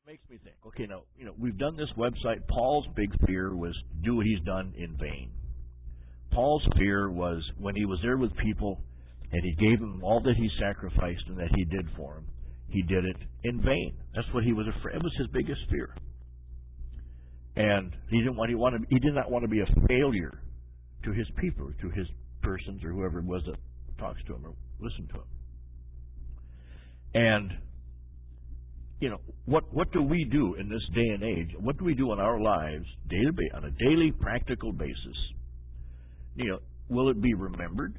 makes me think, okay, now, we've done this website. Paul's big fear was do what he's done in vain. Paul's fear was when he was there with people and he gave them all that he sacrificed and that he did for them, he did it in vain. That's what he was afraid. It was his biggest fear. And he did not want to be a failure to his people, to his persons or whoever it was that talks to him or listens to him. And what do we do in this day and age? What do we do in our lives on a daily practical basis? Will it be remembered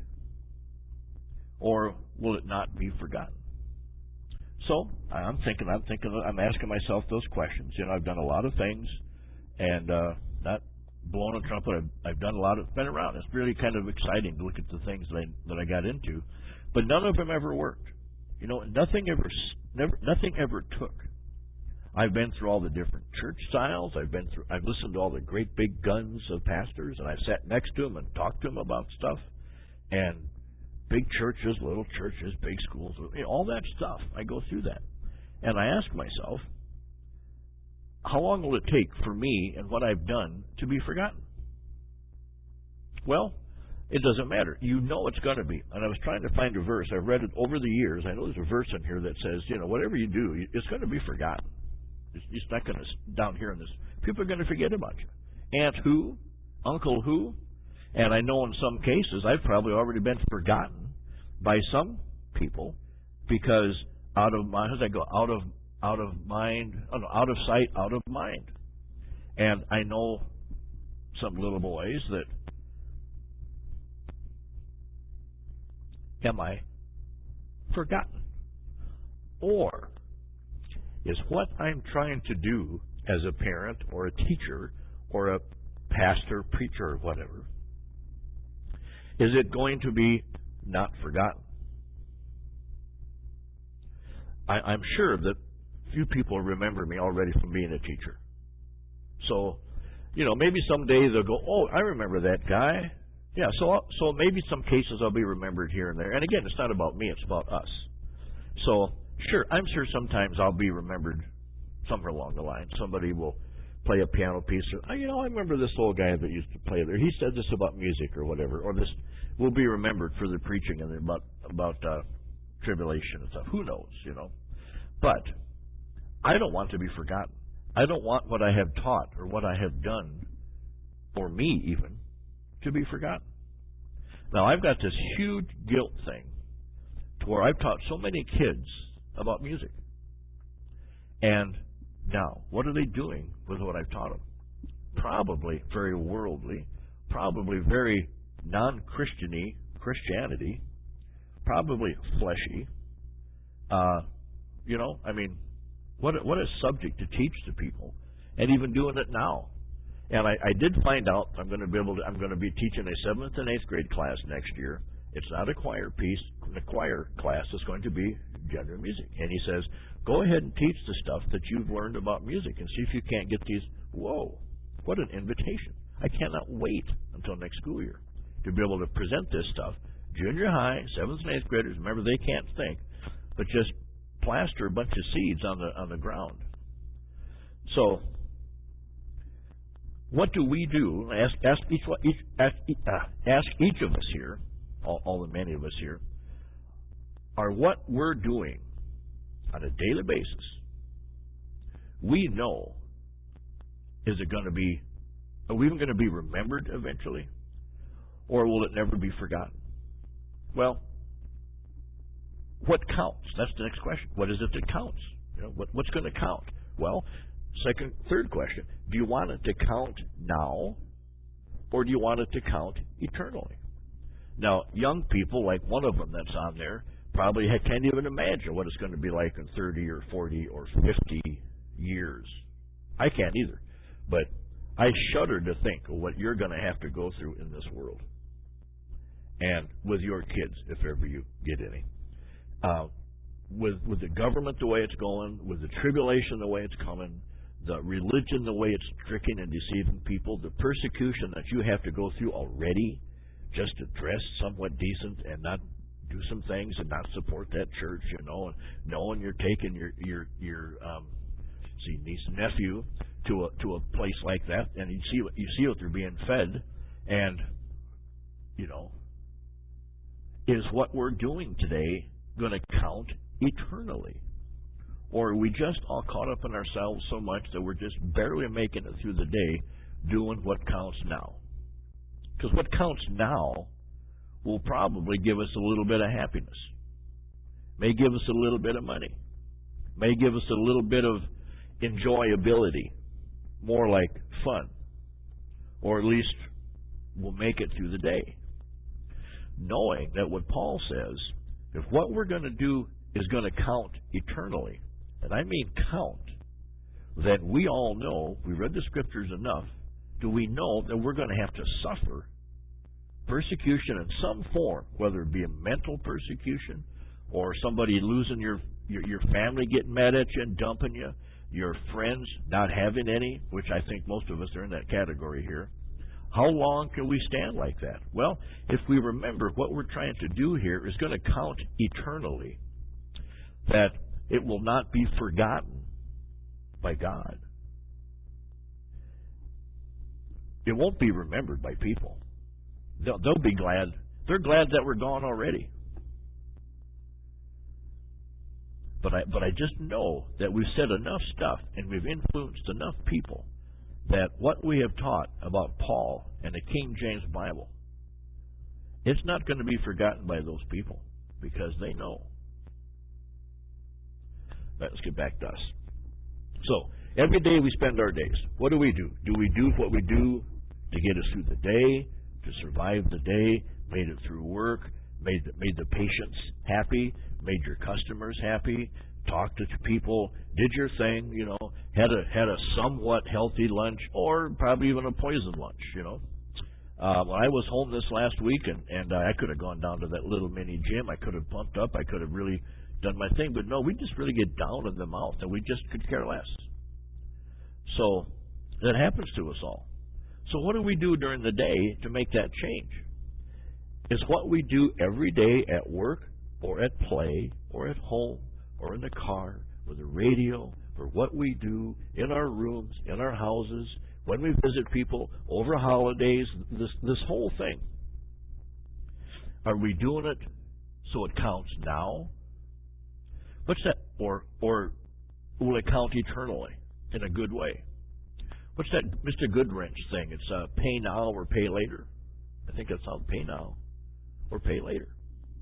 or will it not be forgotten? So I'm asking myself those questions. I've done a lot of things and not blowing a trumpet. I've done a lot of, been around. It's really kind of exciting to look at the things that I got into, but none of them ever worked. Nothing ever took. I've been through all the different church styles. I've listened to all the great big guns of pastors, and I've sat next to them and talked to them about stuff. And big churches, little churches, big schools, all that stuff. I go through that. And I ask myself, how long will it take for me and what I've done to be forgotten? Well, it doesn't matter. It's going to be. And I was trying to find a verse. I've read it over the years. I know there's a verse in here that says, whatever you do, it's going to be forgotten. It's not going to, down here in this, people are going to forget about you. Aunt who? Uncle who? And I know in some cases I've probably already been forgotten by some people because out of sight, out of mind. And I know some little boys that, am I forgotten? Or is what I'm trying to do as a parent or a teacher or a pastor, preacher, or whatever, is it going to be not forgotten? I'm sure that few people remember me already from being a teacher. So, maybe someday they'll go, oh, I remember that guy. Yeah, so maybe some cases I'll be remembered here and there. And again, it's not about me, it's about us. So, sure, I'm sure sometimes I'll be remembered somewhere along the line. Somebody will play a piano piece. Or, I remember this old guy that used to play there. He said this about music or whatever. Or this will be remembered for the preaching and about tribulation and stuff. Who knows, But I don't want to be forgotten. I don't want what I have taught or what I have done, or me even, to be forgotten. Now, I've got this huge guilt thing to where I've taught so many kids about music. And now, what are they doing with what I've taught them? Probably very worldly, probably very non-Christianity, probably fleshy. What a subject to teach to people, and even doing it now. And I did find out I'm going to be teaching a 7th and 8th grade class next year. It's not a choir piece. The choir class is going to be general music. And he says, go ahead and teach the stuff that you've learned about music and see if you can't get these. Whoa, what an invitation. I cannot wait until next school year to be able to present this stuff. Junior high, 7th and 8th graders, remember they can't think, but just plaster a bunch of seeds on the ground. So, what do we do? Ask each of us here, all the many of us here, are what we're doing on a daily basis. We know, are we even going to be remembered eventually, or will it never be forgotten? Well, what counts? That's the next question. What is it that counts? What's going to count? Well, third question, do you want it to count now, or do you want it to count eternally? Now, young people, like one of them that's on there, probably can't even imagine what it's going to be like in 30 or 40 or 50 years. I can't either. But I shudder to think of what you're going to have to go through in this world. And with your kids, if ever you get any. With the government the way it's going, with the tribulation the way it's coming, the religion the way it's tricking and deceiving people, the persecution that you have to go through already just to dress somewhat decent and not do some things and not support that church, and knowing you're taking your see niece and nephew to a place like that, and you see what they're being fed, and is what we're doing today going to count eternally? Or are we just all caught up in ourselves so much that we're just barely making it through the day doing what counts now? Because what counts now will probably give us a little bit of happiness, may give us a little bit of money, may give us a little bit of enjoyability, more like fun, or at least we'll make it through the day. Knowing that what Paul says, if what we're going to do is going to count eternally, and I mean count, then we all know, we read the scriptures enough, do we know that we're going to have to suffer persecution in some form, whether it be a mental persecution or somebody losing your family getting mad at you and dumping you, your friends not having any, which I think most of us are in that category here. How long can we stand like that? Well, if we remember what we're trying to do here is going to count eternally, that it will not be forgotten by God. It won't be remembered by people. They'll be glad. They're glad that we're gone already. But I just know that we've said enough stuff and we've influenced enough people that what we have taught about Paul and the King James Bible, it's not going to be forgotten by those people because they know. Let's get back to us. So, every day we spend our days. What do? Do we do what we do to get us through the day, to survive the day, made it through work, made the patients happy, made your customers happy, talked to people, did your thing, had a somewhat healthy lunch, or probably even a poison lunch, When I was home this last week, and I could have gone down to that little mini gym, I could have pumped up, I could have really done my thing, but no, we just really get down in the mouth, and we just could care less. So that happens to us all. So what do we do during the day to make that change? It's what we do every day at work, or at play, or at home, or in the car, or the radio, or what we do in our rooms, in our houses, when we visit people, over holidays, this whole thing. Are we doing it so it counts now? What's that? Or will it count eternally in a good way? What's that Mr. Goodwrench thing? It's pay now or pay later. I think that's how pay now or pay later.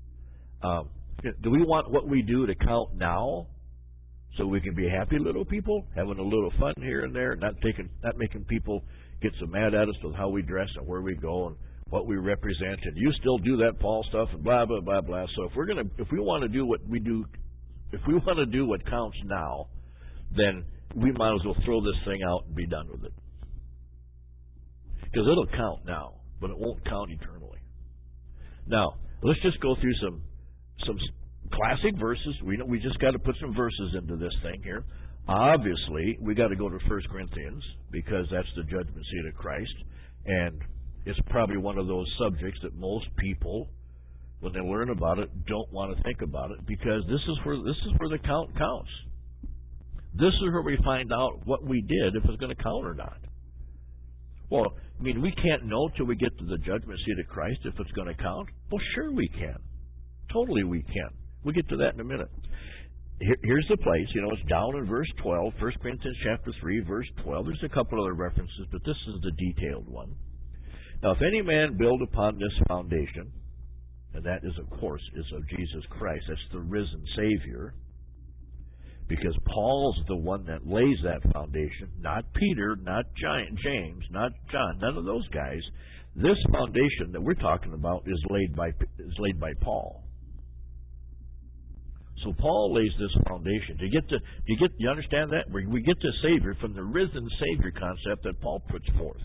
Do we want what we do to count now so we can be happy little people, having a little fun here and there, not making people get so mad at us with how we dress and where we go and what we represent, and you still do that Paul stuff and blah blah blah blah. So if we want to do what we do, if we want to do what counts now, then we might as well throw this thing out and be done with it. Because it'll count now, but it won't count eternally. Now, let's just go through some classic verses. We just got to put some verses into this thing here. Obviously, we got to go to 1 Corinthians because that's the judgment seat of Christ, and it's probably one of those subjects that most people, when they learn about it, don't want to think about it because this is where the count counts. This is where we find out what we did, if it's going to count or not. Well, I mean, we can't know till we get to the judgment seat of Christ if it's going to count. Well, sure we can. Totally we can. We'll get to that in a minute. Here's the place. It's down in verse 12, 1 Corinthians chapter 3, verse 12. There's a couple other references, but this is the detailed one. Now, if any man build upon this foundation, and that is, of course, is of Jesus Christ. That's the risen Savior. Because Paul's the one that lays that foundation, not Peter, not James, not John, none of those guys. This foundation that we're talking about is laid by Paul. So Paul lays this foundation. You understand that? We get the Savior from the risen Savior concept that Paul puts forth.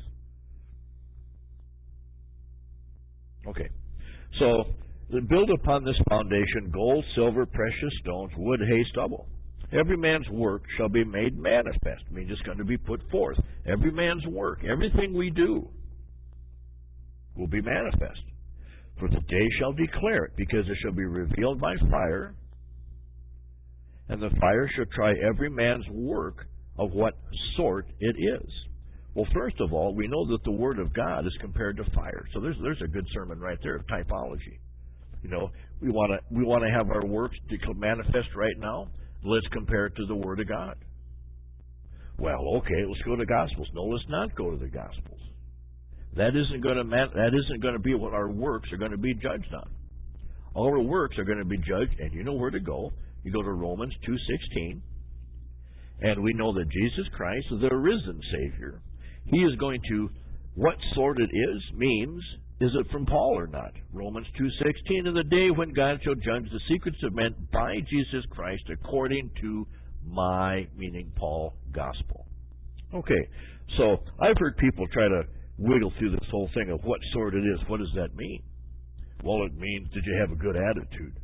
Okay. So build upon this foundation gold, silver, precious stones, wood, hay, stubble. Every man's work shall be made manifest. I mean, it's going to be put forth. Every man's work, everything we do, will be manifest. For the day shall declare it, because it shall be revealed by fire, and the fire shall try every man's work of what sort it is. Well, first of all, we know that the Word of God is compared to fire. So there's a good sermon right there of typology. You know, we want to have our works manifest right now. Let's compare it to the Word of God. Well, okay, let's go to the Gospels. No, let's not go to the Gospels. That isn't going to be what our works are going to be judged on. Our works are going to be judged, and you know where to go. You go to Romans 2:16, and we know that Jesus Christ, the risen Savior, He is going to, what sort it means, is it from Paul or not? Romans 2:16, in the day when God shall judge the secrets of men by Jesus Christ according to my, meaning Paul, gospel. Okay, so I've heard people try to wiggle through this whole thing of what sort it is. What does that mean? Well, it means, did you have a good attitude?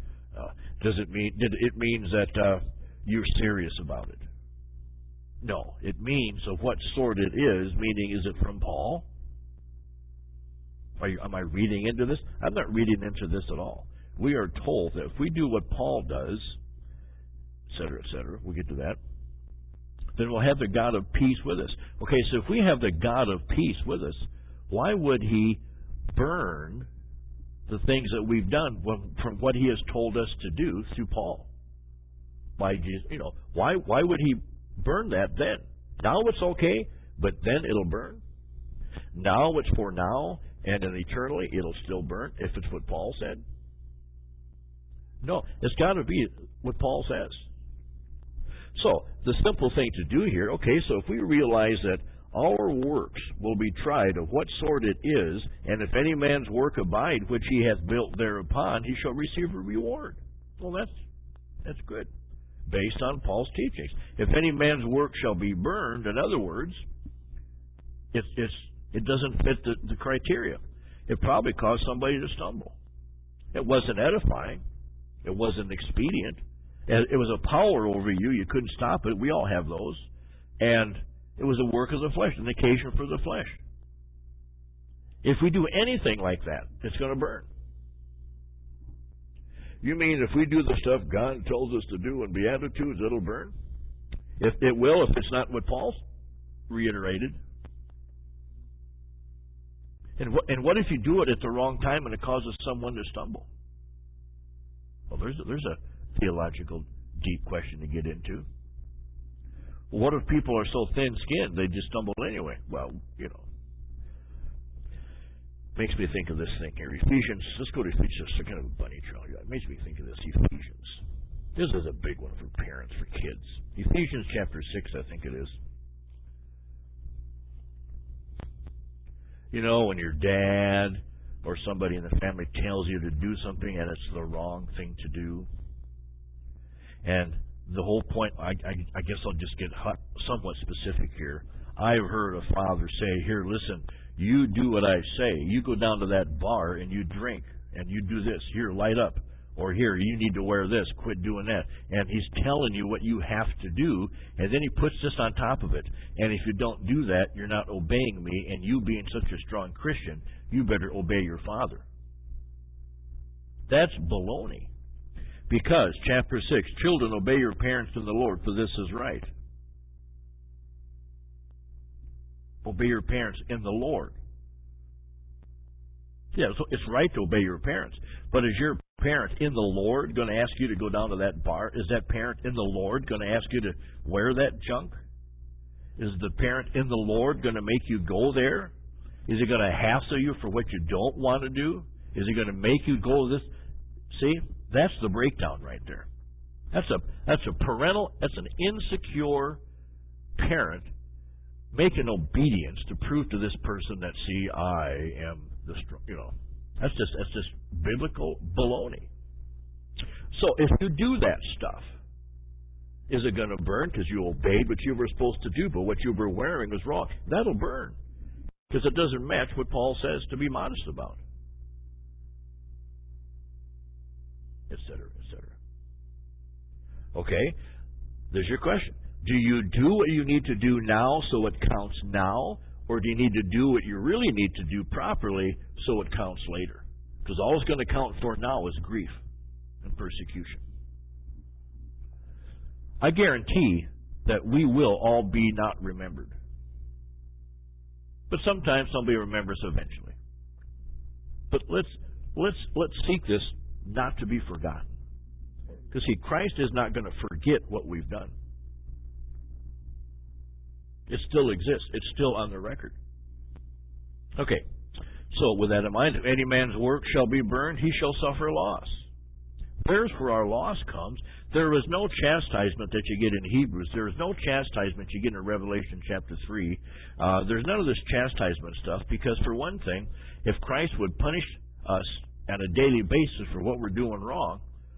It means that you're serious about it? No, it means of what sort it is, meaning is it from Paul? Am I reading into this? I'm not reading into this at all. We are told that if we do what Paul does, etc., we'll get to that, then we'll have the God of peace with us. Okay, so if we have the God of peace with us, why would He burn the things that we've done from what He has told us to do through Paul? Why would He burn that then? Now it's okay, but then it'll burn. Now it's for now, and then eternally it'll still burn, if it's what Paul said. No, it's got to be what Paul says. So, the simple thing to do here, okay, so if we realize that our works will be tried of what sort it is, and if any man's work abide which he hath built thereupon, he shall receive a reward. Well, that's good, based on Paul's teachings. If any man's work shall be burned, in other words, it doesn't fit the criteria. It probably caused somebody to stumble. It wasn't edifying. It wasn't expedient. It was a power over you. You couldn't stop it. We all have those. And it was a work of the flesh, an occasion for the flesh. If we do anything like that, it's going to burn. You mean if we do the stuff God tells us to do in Beatitudes, it'll burn? It will if it's not what Paul reiterated. And what if you do it at the wrong time and it causes someone to stumble? Well, there's a theological deep question to get into. Well, what if people are so thin-skinned they just stumble anyway? Well, makes me think of this thing here. Ephesians, let's go to Ephesians. It's kind of a bunny trail. It makes me think of this, Ephesians. This is a big one for parents, for kids. Ephesians chapter 6, I think it is. You know, when your dad or somebody in the family tells you to do something and it's the wrong thing to do. And the whole point, I guess I'll just get somewhat specific here. I've heard a father say, here, listen, you do what I say. You go down to that bar and you drink and you do this. Here, light up. Or here, you need to wear this. Quit doing that. And he's telling you what you have to do, and then he puts this on top of it. And if you don't do that, you're not obeying me, and you being such a strong Christian, you better obey your father. That's baloney. Because, chapter 6, children, obey your parents in the Lord, for this is right. Obey your parents in the Lord. Yeah, so it's right to obey your parents. But is your parent in the Lord going to ask you to go down to that bar? Is that parent in the Lord going to ask you to wear that junk? Is the parent in the Lord going to make you go there? Is he going to hassle you for what you don't want to do? Is he going to make you go this? See, that's the breakdown right there. That's an insecure parent making obedience to prove to this person that, see, I am the strong, that's just biblical baloney. So if you do that stuff, is it going to burn because you obeyed what you were supposed to do, but what you were wearing was wrong? That'll burn because it doesn't match what Paul says to be modest about, etc., etc. Okay, there's your question. Do you do what you need to do now so it counts now? Or do you need to do what you really need to do properly so it counts later? Because all it's going to count for now is grief and persecution. I guarantee that we will all be not remembered. But sometimes somebody remembers eventually. But let's seek this not to be forgotten. Because see, Christ is not going to forget what we've done. It still exists. It's still on the record. Okay. So with that in mind, if any man's work shall be burned, he shall suffer loss. There's where our loss comes. There is no chastisement that you get in Hebrews. There is no chastisement you get in Revelation chapter 3. There's none of this chastisement stuff because, for one thing, if Christ would punish us on a daily basis for what we're doing wrong,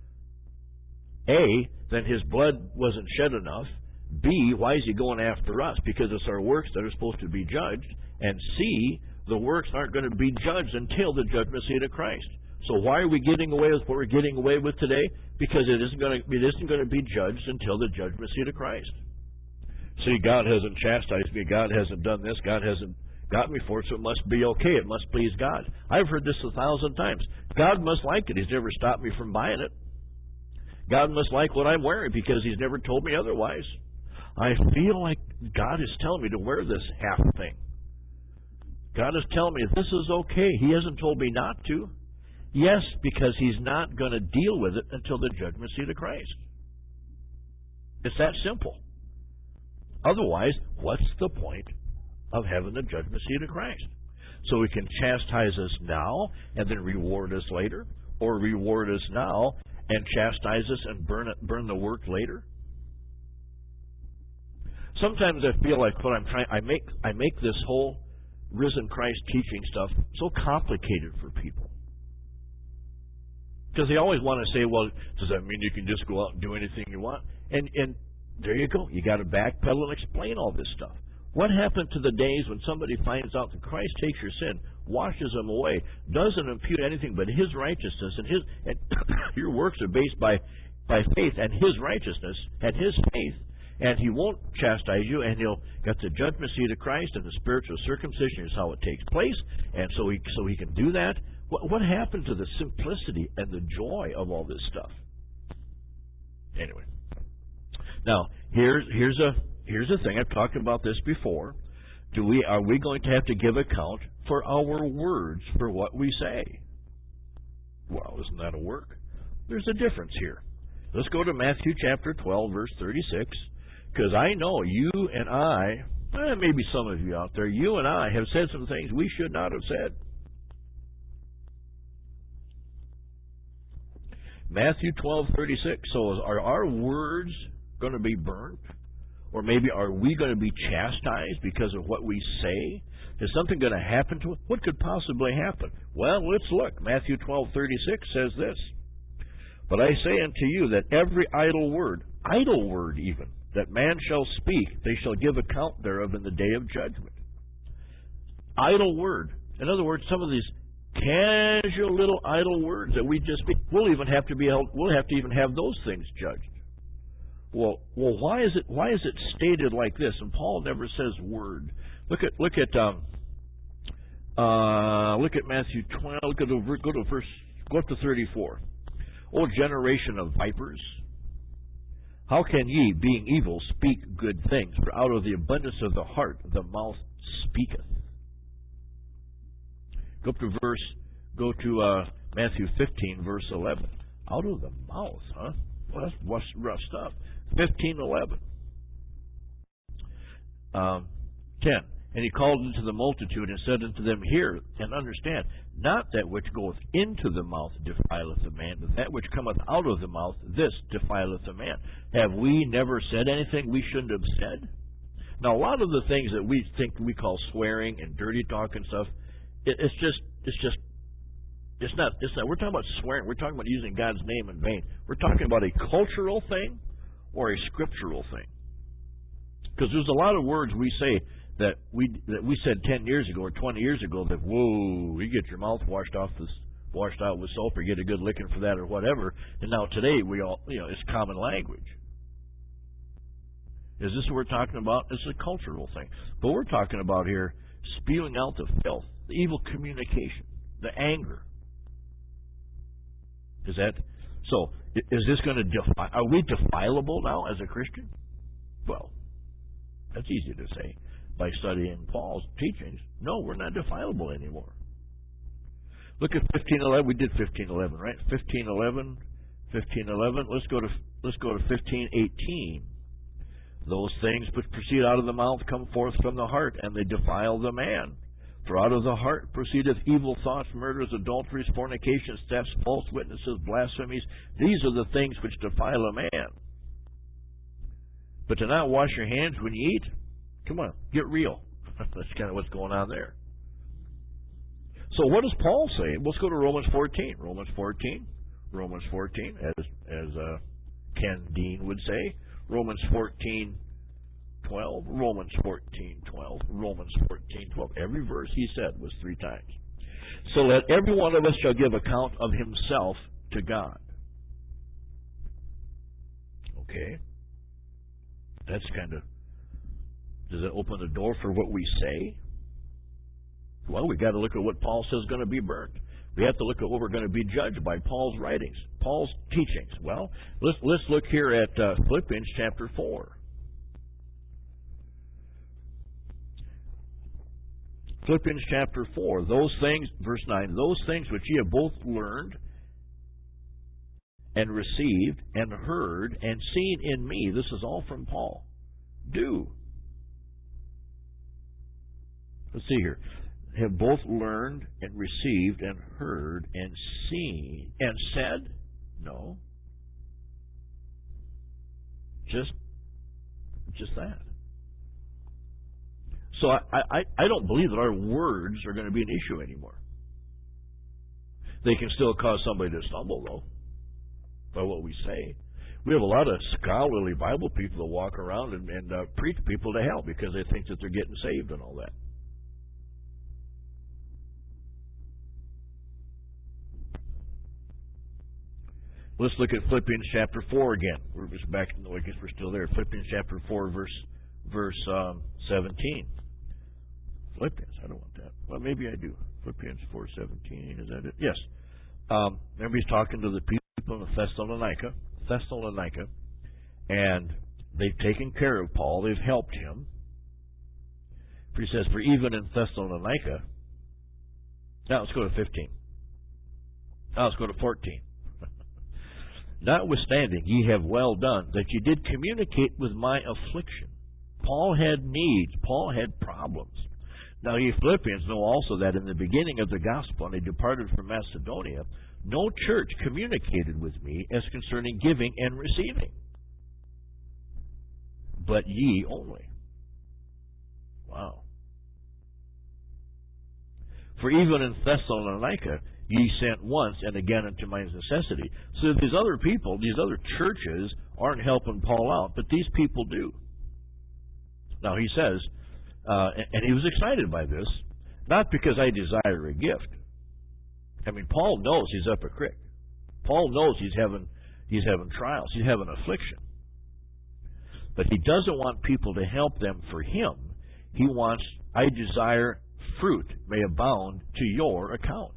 A, then his blood wasn't shed enough. B, why is he going after us? Because it's our works that are supposed to be judged. And C, the works aren't going to be judged until the judgment seat of Christ. So why are we getting away with what we're getting away with today? Because it isn't going to be judged until the judgment seat of Christ. See, God hasn't chastised me. God hasn't done this. God hasn't got me for it, so it must be okay. It must please God. I've heard this 1,000 times. God must like it. He's never stopped me from buying it. God must like what I'm wearing because He's never told me otherwise. I feel like God is telling me to wear this half thing. God is telling me this is okay. He hasn't told me not to. Yes, because He's not going to deal with it until the judgment seat of Christ. It's that simple. Otherwise, what's the point of having the judgment seat of Christ? So He can chastise us now and then reward us later, or reward us now and chastise us and burn the work later. Sometimes I feel like what I make this whole risen Christ teaching stuff so complicated for people. Because they always want to say, well, does that mean you can just go out and do anything you want? And there you go. You got to backpedal and explain all this stuff. What happened to the days when somebody finds out that Christ takes your sin, washes them away, doesn't impute anything but His righteousness, and your works are based by faith and His righteousness and His faith, and He won't chastise you, and He'll get the judgment seat of Christ, and the spiritual circumcision is how it takes place, and so He can do that. What happened to the simplicity and the joy of all this stuff? Anyway, now here's the thing. I've talked about this before. Are we going to have to give account for our words, for what we say? Well, isn't that a work? There's a difference here. Let's go to Matthew chapter 12, verse 36, because I know you and I, maybe some of you out there, you and I have said some things we should not have said. Matthew 12:36. So are our words going to be burned? Or maybe are we going to be chastised because of what we say? Is something going to happen to us? What could possibly happen? Well, let's look. Matthew 12:36 says this. But I say unto you that every idle word even, that man shall speak, they shall give account thereof in the day of judgment. Idle word. In other words, some of these casual little idle words that we just speak, we'll have to even have those things judged. Well, why is it stated like this? And Paul never says word. Look at Matthew 12. Go up to 34. O generation of vipers, how can ye, being evil, speak good things? For out of the abundance of the heart the mouth speaketh. Go to Matthew 15, verse 11. Out of the mouth, huh? Well, that's rough stuff. 15:11. 10. And he called into the multitude and said unto them, Hear and understand, not that which goeth into the mouth defileth a man, but that which cometh out of the mouth, this defileth a man. Have we never said anything we shouldn't have said? Now, a lot of the things that we think we call swearing and dirty talk and stuff, it's not. We're talking about swearing. We're talking about using God's name in vain. We're talking about a cultural thing or a scriptural thing. Because there's a lot of words we say that we said 10 years ago or 20 years ago that, whoa, you get your mouth washed out with soap or get a good licking for that or whatever. And now today it's common language. Is this what we're talking about? It's a cultural thing. But we're talking about here spewing out the filth, the evil communication, the anger. Is this going to are we defilable now as a Christian? Well, That's easy to say. By studying Paul's teachings, no, we're not defilable anymore. Look at 15:11. We did 15:11, right? 15:11. Let's go to 15:18. Those things which proceed out of the mouth come forth from the heart, and they defile the man. For out of the heart proceedeth evil thoughts, murders, adulteries, fornications, thefts, false witnesses, blasphemies. These are the things which defile a man. But to not wash your hands when you eat, come on, get real. That's kind of what's going on there. So what does Paul say? Let's go to Romans 14. Romans 14, as Ken Dean would say. Romans 14:12. Romans 14:12. Romans 14:12. Every verse he said was 3 times. So that every one of us shall give account of himself to God. Okay. That's kind of, does it open the door for what we say? Well, we've got to look at what Paul says is going to be burnt. We have to look at what we're going to be judged by, Paul's writings, Paul's teachings. Well, let's look here at Philippians chapter 4. Philippians chapter 4. Those things, verse 9, those things which ye have both learned and received and heard and seen in me, this is all from Paul, do. Let's see here. Have both learned and received and heard and seen and said? No. Just that. So I don't believe that our words are going to be an issue anymore. They can still cause somebody to stumble, though, by what we say. We have a lot of scholarly Bible people that walk around and preach people to hell because they think that they're getting saved and all that. Let's look at Philippians chapter 4 again. We're just back, I guess we're still there. Philippians chapter 4, verse 17. Philippians, I don't want that. Well, maybe I do. Philippians 4:17, is that it? Yes. Remember he's talking to the people in Thessalonica, and they've taken care of Paul. They've helped him. For he says, for even in Thessalonica, now let's go to 15. Now let's go to 14. Notwithstanding, ye have well done, that ye did communicate with my affliction. Paul had needs. Paul had problems. Now, ye Philippians know also that in the beginning of the gospel, when I departed from Macedonia, no church communicated with me as concerning giving and receiving, but ye only. Wow. For even in Thessalonica, ye sent once and again unto my necessity. So these other people, these other churches aren't helping Paul out, but these people do. Now he says, and he was excited by this, not because I desire a gift. I mean, Paul knows he's up a creek. Paul knows he's having trials, he's having affliction. But he doesn't want people to help them for him. He wants, I desire fruit may abound to your account.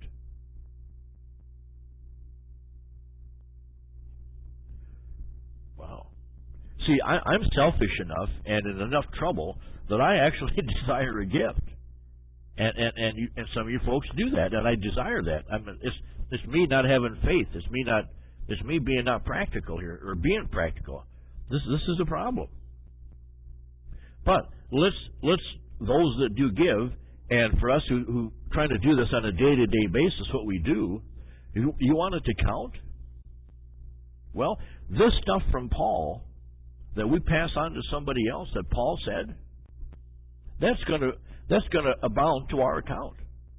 Wow. See, I'm selfish enough and in enough trouble that I actually desire a gift. And some of you folks do that, and I desire that. It's me not having faith. It's me being not practical here, or being practical. This is a problem. But let's those that do give, and for us who trying to do this on a day-to-day basis, what we do, you want it to count? Well, this stuff from Paul that we pass on to somebody else that Paul said, that's going to abound to our account.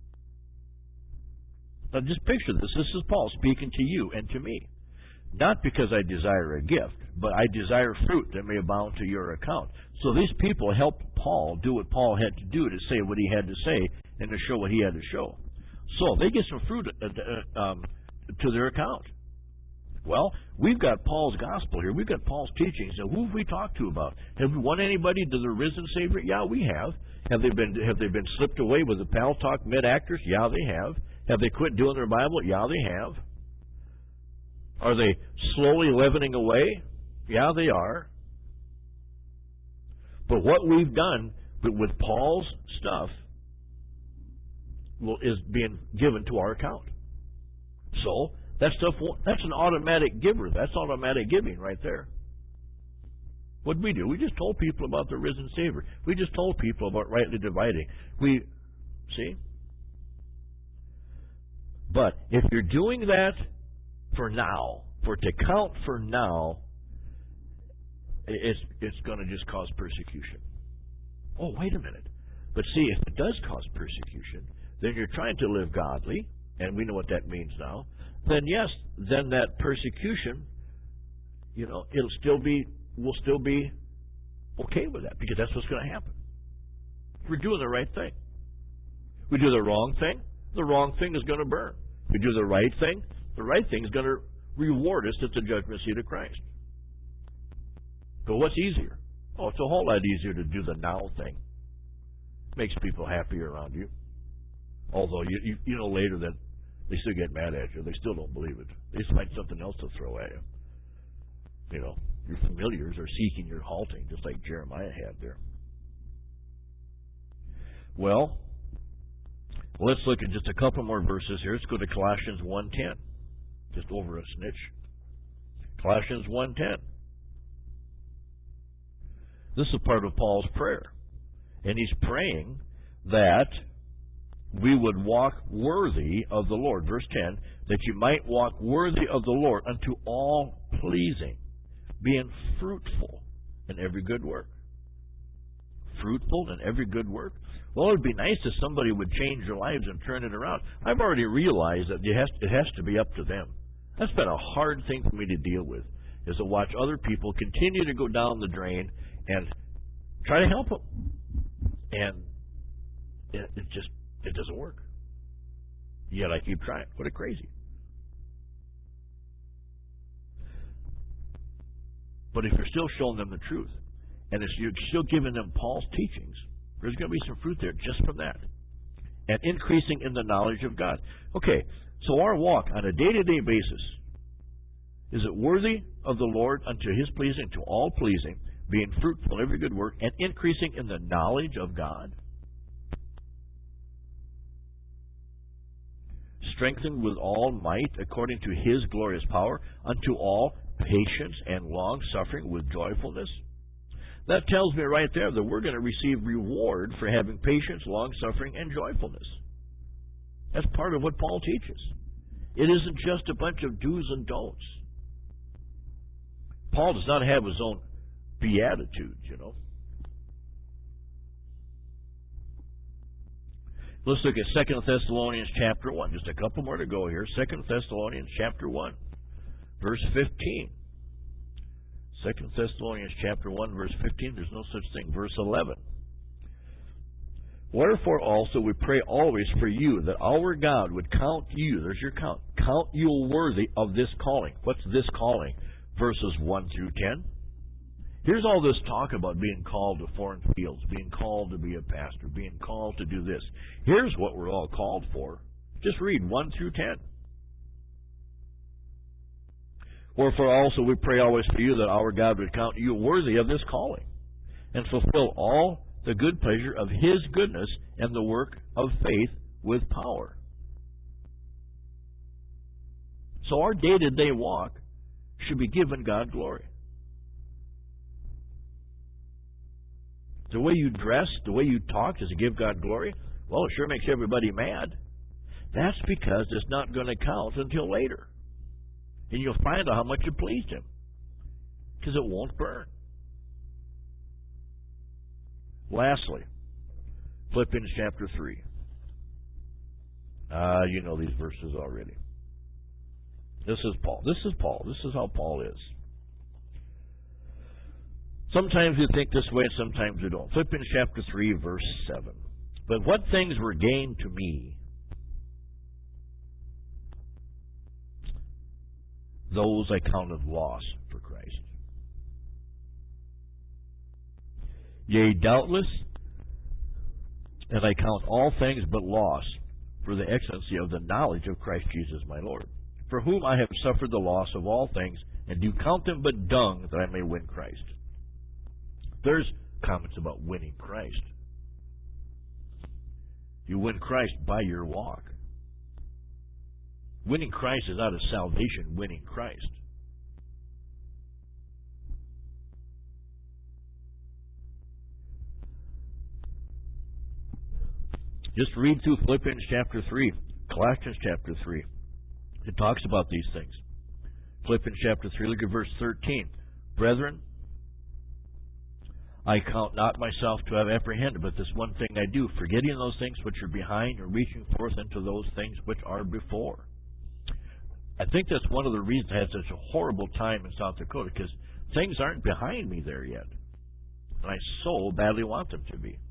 Now just picture this. This is Paul speaking to you and to me. Not because I desire a gift, but I desire fruit that may abound to your account. So these people helped Paul do what Paul had to do to say what he had to say and to show what he had to show. So they get some fruit to their account. Well, we've got Paul's gospel here. We've got Paul's teachings. And who have we talked to about? Have we won anybody to the risen Savior? Yeah, we have. Have they been slipped away with the Pal Talk mid-actors? Yeah, they have. Have they quit doing their Bible? Yeah, they have. Are they slowly leavening away? Yeah, they are. But what we've done with Paul's stuff is being given to our account. So that stuff, that's an automatic giver. That's automatic giving right there. What did we do? We just told people about the risen Savior. We just told people about rightly dividing. See? But if you're doing that for now, for it to count for now, it's going to just cause persecution. Oh, wait a minute. But see, if it does cause persecution, then you're trying to live godly, and we know what that means now. Then yes, then that persecution, we'll still be okay with that, because that's what's going to happen. We're doing the right thing. We do the wrong thing is going to burn. We do the right thing is going to reward us at the judgment seat of Christ. But what's easier? Oh, it's a whole lot easier to do the now thing. Makes people happier around you. Although you know later that they still get mad at you. They still don't believe it. They just find something else to throw at you. Your familiars are seeking your halting, just like Jeremiah had there. Well, let's look at just a couple more verses here. Let's go to Colossians 1:10. Just over a snitch. Colossians 1:10. This is part of Paul's prayer. And he's praying that we would walk worthy of the Lord. Verse 10, that you might walk worthy of the Lord unto all pleasing, being fruitful in every good work. Fruitful in every good work? Well, it would be nice if somebody would change their lives and turn it around. I've already realized that it has to be up to them. That's been a hard thing for me to deal with, is to watch other people continue to go down the drain and try to help them. And it doesn't work. Yet I keep trying. What a crazy. But if you're still showing them the truth, and if you're still giving them Paul's teachings, there's going to be some fruit there just from that. And increasing in the knowledge of God. Okay, so our walk on a day-to-day basis, is it worthy of the Lord unto His pleasing, to all pleasing, being fruitful in every good work, and increasing in the knowledge of God? Strengthened with all might according to His glorious power, unto all patience and long-suffering with joyfulness. That tells me right there that we're going to receive reward for having patience, long-suffering, and joyfulness. That's part of what Paul teaches. It isn't just a bunch of do's and don'ts. Paul does not have his own beatitudes, Let's look at 2 Thessalonians chapter 1. Just a couple more to go here. 2 Thessalonians chapter 1, verse 15. 2 Thessalonians chapter 1, verse 15. There's no such thing. Verse 11. Wherefore also we pray always for you, that our God would count you, there's your count you worthy of this calling. What's this calling? Verses 1 through 10. Here's all this talk about being called to foreign fields, being called to be a pastor, being called to do this. Here's what we're all called for. Just read 1 through 10. Wherefore also we pray always for you, that our God would count you worthy of this calling, and fulfill all the good pleasure of His goodness and the work of faith with power. So our day-to-day walk should be giving God glory. The way you dress, the way you talk, does it give God glory? Well, it sure makes everybody mad. That's because it's not going to count until later. And you'll find out how much it pleased Him, because it won't burn. Lastly, Philippians chapter 3. You know these verses already. This is Paul. This is how Paul is. Sometimes we think this way, and sometimes we don't. Philippians chapter 3, verse 7. But what things were gained to me, those I counted loss for Christ. Yea, doubtless, and I count all things but loss for the excellency of the knowledge of Christ Jesus my Lord, for whom I have suffered the loss of all things, and do count them but dung, that I may win Christ. There's comments about winning Christ. You win Christ by your walk. Winning Christ is not a salvation, winning Christ. Just read through Philippians chapter 3, Colossians chapter 3. It talks about these things. Philippians chapter 3, look at verse 13. Brethren, I count not myself to have apprehended, but this one thing I do, forgetting those things which are behind and reaching forth into those things which are before. I think that's one of the reasons I had such a horrible time in South Dakota, because things aren't behind me there yet. And I so badly want them to be.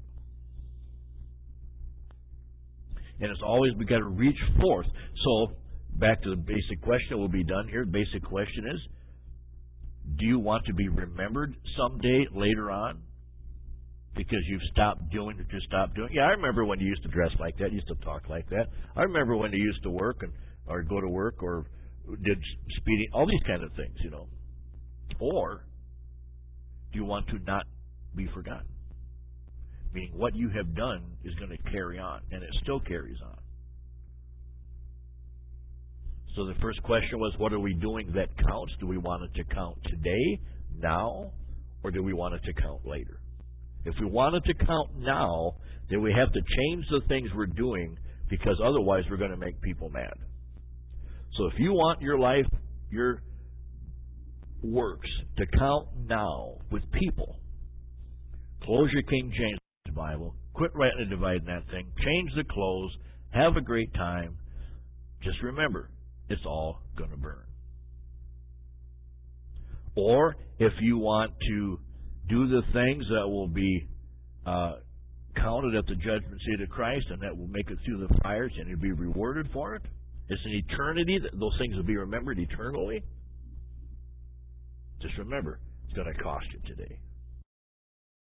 And it's always we got to reach forth. So, back to the basic question, we'll be done here. The basic question is, do you want to be remembered someday later on? Because you've stopped doing what you stopped doing. Yeah, I remember when you used to dress like that, used to talk like that. I remember when you used to work or go to work or did speeding, all these kind of things, you know. Or do you want to not be forgotten? Meaning what you have done is going to carry on, and it still carries on. So the first question was, what are we doing that counts? Do we want it to count today, now, or do we want it to count later? If we want it to count now, then we have to change the things we're doing, because otherwise we're going to make people mad. So if you want your life, your works to count now with people, close your King James Bible, quit rightly dividing that thing, change the clothes, have a great time. Just remember, it's all going to burn. Or if you want to do the things that will be counted at the judgment seat of Christ, and that will make it through the fires, and you'll be rewarded for it, it's an eternity, that those things will be remembered eternally. Just remember, it's going to cost you today.